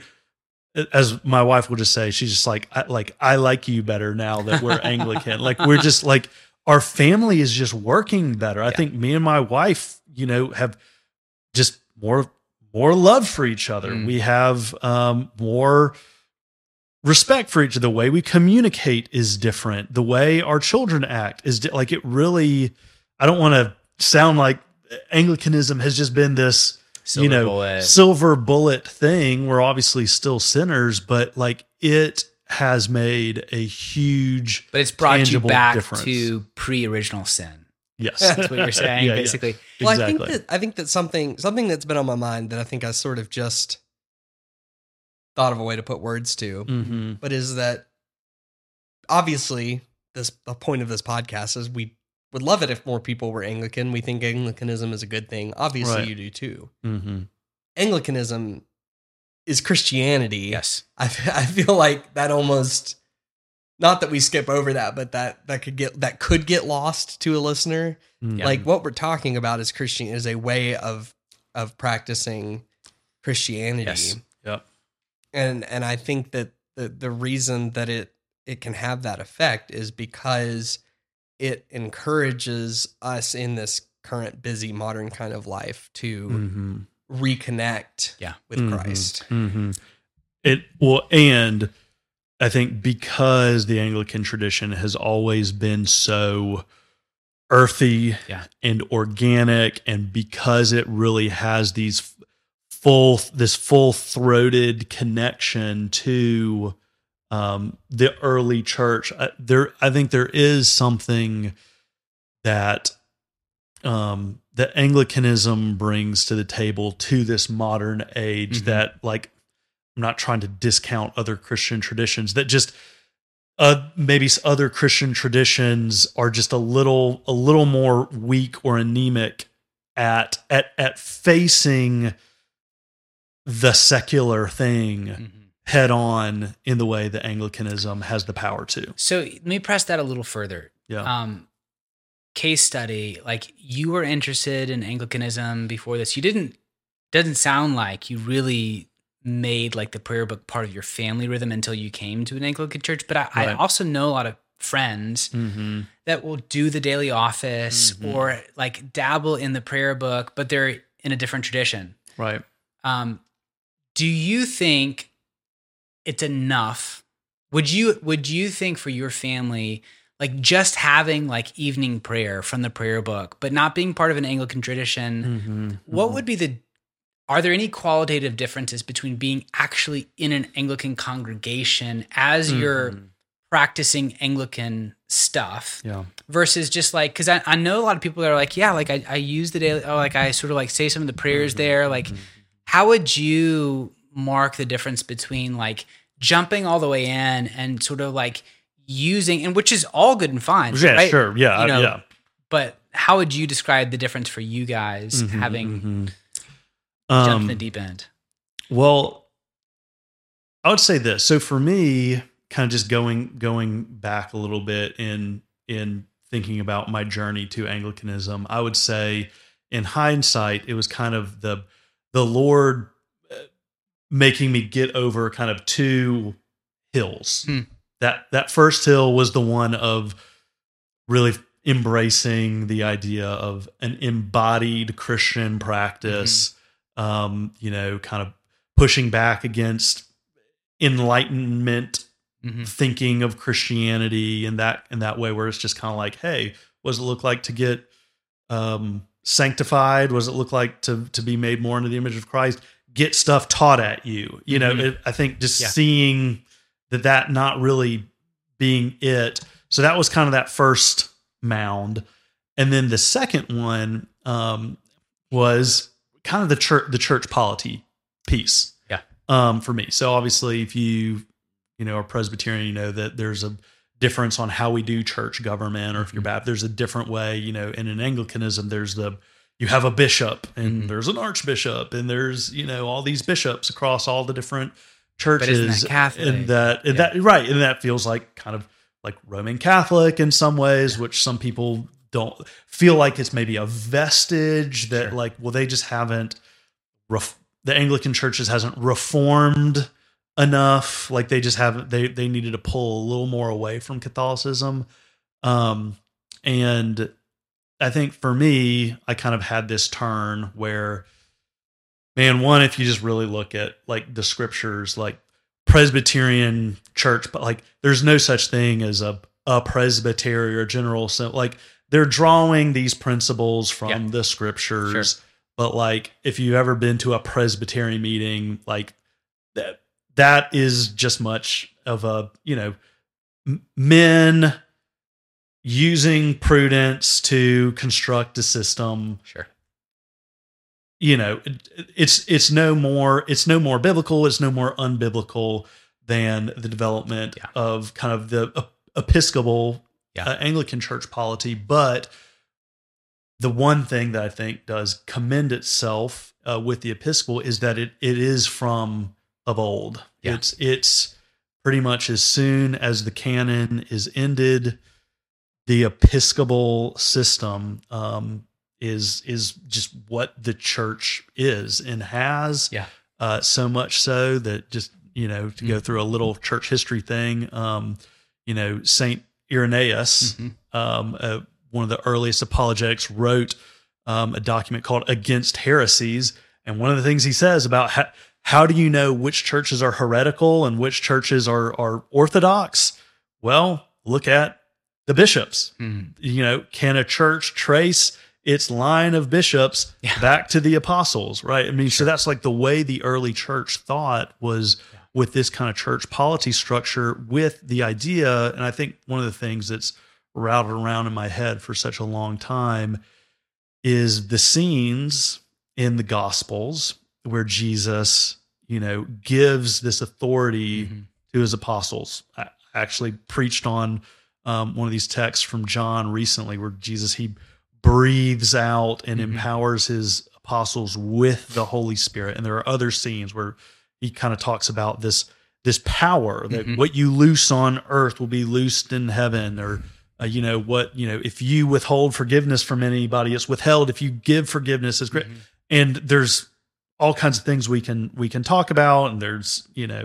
as my wife will just say, she's just like, I like you better now that we're Anglican. Like, we're just like, our family is just working better. I think me and my wife, have just more love for each other. We have more respect for each other. The way we communicate is different. The way our children act is like, it really, I don't want to sound like Anglicanism has just been this, silver bullet thing. We're obviously still sinners, but like, it has made a huge, but it's brought you back difference. To pre-original sin. Yes. That's what you're saying, basically. Yeah. Well, Exactly. I think that something that's been on my mind that I think I sort of just thought of a way to put words to, Mm-hmm. but is that obviously the point of this podcast is we would love it if more people were Anglican. We think Anglicanism is a good thing. Obviously, Right. you do too. Mm-hmm. Anglicanism is Christianity. Yes. I feel like that almost, not that we skip over that, but that could get lost to a listener. Mm-hmm. Like, what we're talking about is a way of practicing Christianity. Yes. Yep. And I think that the reason that it can have that effect is because it encourages us in this current busy modern kind of life to reconnect with Christ. Mm-hmm. And I think because the Anglican tradition has always been so earthy and organic, and because it really has this full-throated connection to the early church, I think there is something that that Anglicanism brings to the table to this modern age that, like, I'm not trying to discount other Christian traditions, that just maybe other Christian traditions are just a little more weak or anemic at facing the secular thing head on in the way that Anglicanism has the power to. So let me press that a little further. Yeah. Case study, like, you were interested in Anglicanism before this. Doesn't sound like you really made like the prayer book part of your family rhythm until you came to an Anglican church. But I also know a lot of friends that will do the daily office or like dabble in the prayer book, but they're in a different tradition. Right. Do you think it's enough? Would you think for your family, like, just having like evening prayer from the prayer book, but not being part of an Anglican tradition, what would be are there any qualitative differences between being actually in an Anglican congregation as you're practicing Anglican stuff versus just like, because I know a lot of people that are like, yeah, like I use the daily, like I sort of like say some of the prayers there. Like, how would you mark the difference between like jumping all the way in and sort of like using, and which is all good and fine, Yeah, right? sure. Yeah. You know, yeah. But how would you describe the difference for you guys having jumped in the deep end? Well, I would say this. So for me, kind of just going back a little bit in thinking about my journey to Anglicanism, I would say in hindsight, it was kind of the Lord making me get over kind of two hills. That first hill was the one of really embracing the idea of an embodied Christian practice, kind of pushing back against Enlightenment thinking of Christianity in that way, where it's just kind of like, hey, what does it look like to get sanctified? What does it look like to be made more into the image of Christ? Get stuff taught at you. I think just seeing that not really being it. So that was kind of that first mound. And then the second one was kind of the church polity piece. For me. So obviously if you are Presbyterian, you know that there's a difference on how we do church government, or if you're Baptist, there's a different way, and in Anglicanism, you have a bishop and there's an archbishop and there's, all these bishops across all the different churches. But isn't that Catholic? And that feels like kind of like Roman Catholic in some ways, which some people don't feel like it's maybe a vestige that they just haven't, the Anglican churches hasn't reformed enough. Like they just haven't, they needed to pull a little more away from Catholicism. And I think for me, I kind of had this turn where, man, one, if you just really look at like the scriptures, like Presbyterian church, but like there's no such thing as a presbytery or general. So like they're drawing these principles from the scriptures. Sure. But like, if you've ever been to a Presbyterian meeting, like that is just much of a, men using prudence to construct a system. Sure. It's no more biblical. It's no more unbiblical than the development of kind of the Episcopal Anglican church polity. But the one thing that I think does commend itself with the Episcopal is that it is from of old. Yeah. It's pretty much as soon as the canon is ended, the Episcopal system is just what the church is and has. So much so that just to go through a little church history thing, Saint Irenaeus, one of the earliest apologetics, wrote a document called Against Heresies. And one of the things he says about how do you know which churches are heretical and which churches are orthodox? Well, look at the bishops. Can a church trace its line of bishops back to the apostles, right? I mean, so that's like the way the early church thought was with this kind of church polity structure, with the idea. And I think one of the things that's routed around in my head for such a long time is the scenes in the Gospels where Jesus, gives this authority to his apostles. I actually preached on one of these texts from John recently where Jesus, he breathes out and empowers his apostles with the Holy Spirit. And there are other scenes where he kind of talks about this power that what you loose on earth will be loosed in heaven, or if you withhold forgiveness from anybody, it's withheld. If you give forgiveness, it's great. And there's all kinds of things we can talk about, and there's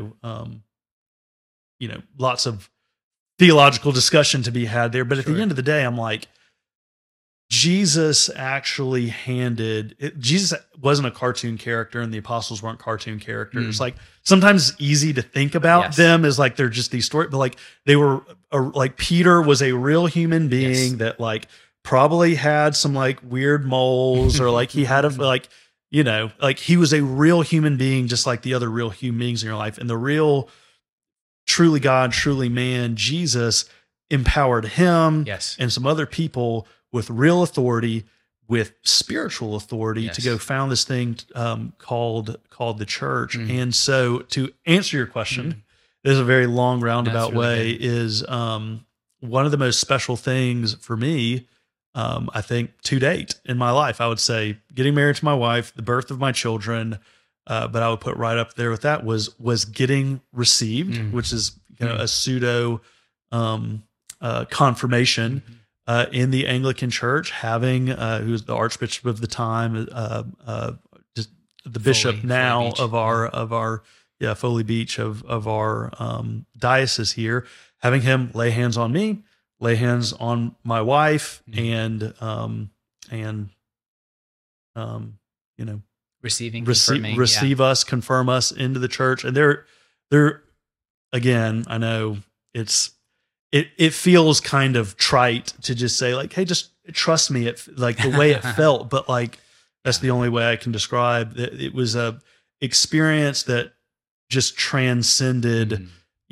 lots of theological discussion to be had there. But at the end of the day, I'm like, Jesus actually Jesus wasn't a cartoon character, and the apostles weren't cartoon characters. Like sometimes it's easy to think about them as like they're just these stories, but like they were like Peter was a real human being that like probably had some like weird moles, or like he had like he was a real human being, just like the other real human beings in your life. And the real, truly God, truly man, Jesus empowered him and some other people with real authority, with spiritual authority to go found this thing called the church. And so to answer your question, there's a very long roundabout way, is one of the most special things for me I think to date in my life, I would say getting married to my wife, the birth of my children, but I would put right up there with that was getting received, which is a pseudo confirmation in the Anglican Church, having who was the Archbishop of the time, just the bishop now of our Foley Beach of our diocese here, having him lay hands on me, lay hands on my wife, and receive us, confirm us into the church. And they're again, I know it feels kind of trite to just say like, hey, just trust me. Like the way it felt, but like that's the only way I can describe that. It was a experience that just transcended,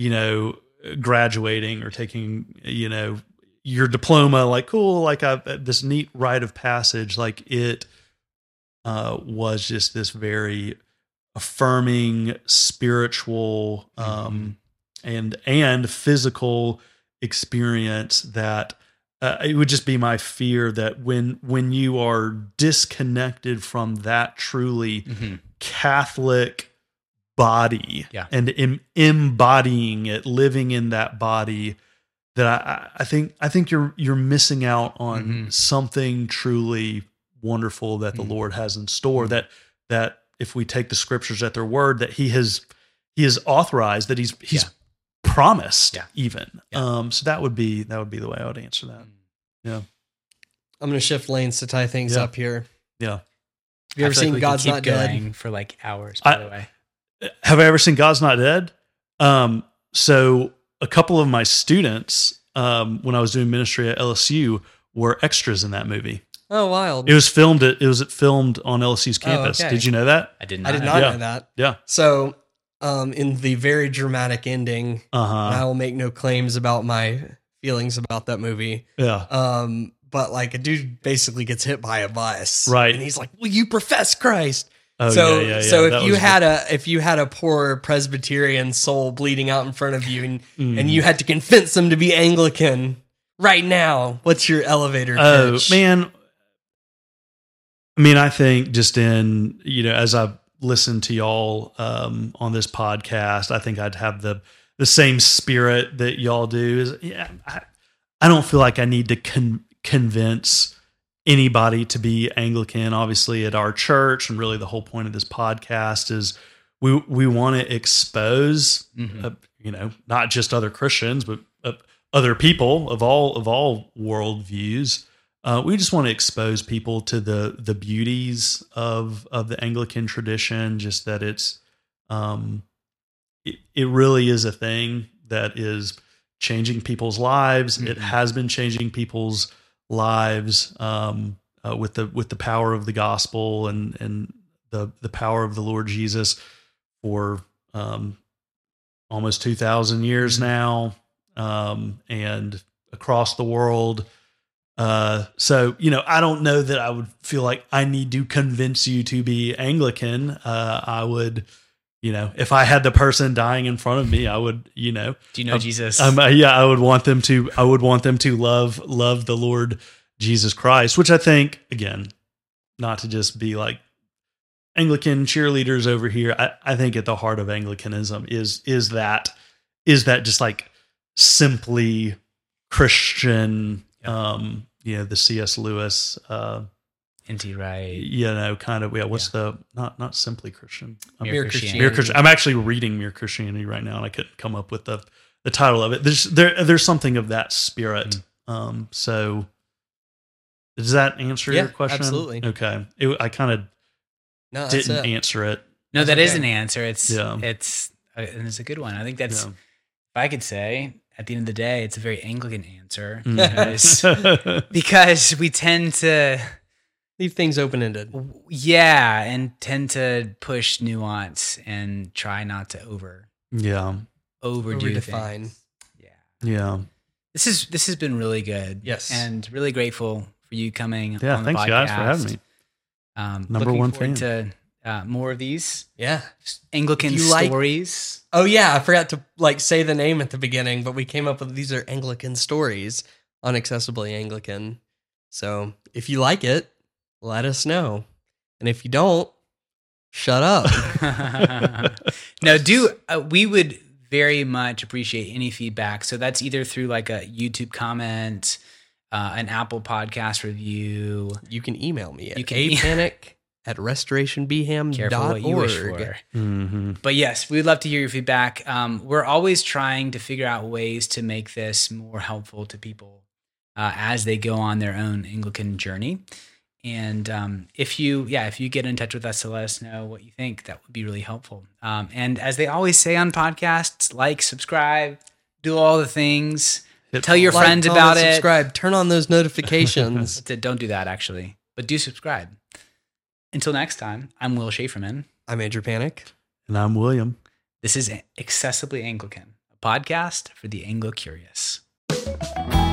graduating or taking, your diploma, like cool, like this neat rite of passage. Like it was just this very affirming spiritual and physical experience that it would just be my fear that when you are disconnected from that truly Catholic body and embodying it, living in that body, that I think you're missing out on something truly wonderful that the Lord has in store. That if we take the scriptures at their word, that He has authorized, that He's promised even. So that would be the way I would answer that. Yeah. I'm going to shift lanes to tie things up here. Yeah. Have you ever seen God's Not Dead? Going for like hours, by the way. Have I ever seen God's Not Dead? So a couple of my students, when I was doing ministry at LSU, were extras in that movie. Oh, wild! It was filmed on LSU's campus. Okay. Did you know that? I did not know that. Yeah. So, in the very dramatic ending, and I will make no claims about my feelings about that movie. Yeah. But like a dude basically gets hit by a bus, right? And he's like, "Will you profess Christ?" Oh, so yeah. if you had a poor Presbyterian soul bleeding out in front of you, and you had to convince them to be Anglican right now, what's your elevator pitch? Oh man, I mean, I think just in as I've listened to y'all on this podcast, I think I'd have the same spirit that y'all do. I don't feel like I need to convince anybody to be Anglican. Obviously at our church, and really the whole point of this podcast is we want to expose not just other Christians, but other people of all worldviews. We just want to expose people to the beauties of the Anglican tradition, just that it really is a thing that is changing people's lives. It has been changing people's lives with the power of the gospel and the power of the Lord Jesus for almost 2,000 years now, and across the world. So I don't know that I would feel like I need to convince you to be Anglican. I would, if I had the person dying in front of me, I would, do you know Jesus? I would want them to. I would want them to love the Lord Jesus Christ, which I think, again, not to just be like Anglican cheerleaders over here. I think at the heart of Anglicanism is that just like simply Christian. The C.S. Lewis, N.T. Wright, kind of, what's the, not simply Christian. Mere Christianity. Mere Christian. I'm actually reading Mere Christianity right now, and I couldn't come up with the title of it. There's something of that spirit. So does that answer your question? Absolutely. Okay. I kind of didn't answer it. No, that is an answer. It's and it's a good one. I think that's, if I could say, at the end of the day, it's a very Anglican answer because we tend to leave things open-ended. Yeah, and tend to push nuance and try not to overdo overdefine. Things. Yeah. This has been really good. Yes, and really grateful for you coming. Yeah, on the thanks podcast. guys for having me. Number one fan. To more of these. Yeah, Anglican stories. Oh yeah, I forgot to say the name at the beginning, but we came up with these are Anglican stories, unaccessibly Anglican. So if you like it, let us know. And if you don't, shut up. No, we would very much appreciate any feedback. So that's either through like a YouTube comment, an Apple podcast review. You can email me at Careful what you wish apanic@restorationbham.org. for. Mm-hmm. But yes, we'd love to hear your feedback. We're always trying to figure out ways to make this more helpful to people as they go on their own Anglican journey. And if you get in touch with us to let us know what you think, that would be really helpful. And as they always say on podcasts, like, subscribe, do all the things, tell your friends about it. Subscribe, turn on those notifications. Don't do that, actually, but do subscribe. Until next time, I'm Will Schaeferman. I'm Andrew Panic. And I'm William. This is Accessibly Anglican, a podcast for the Anglo-curious.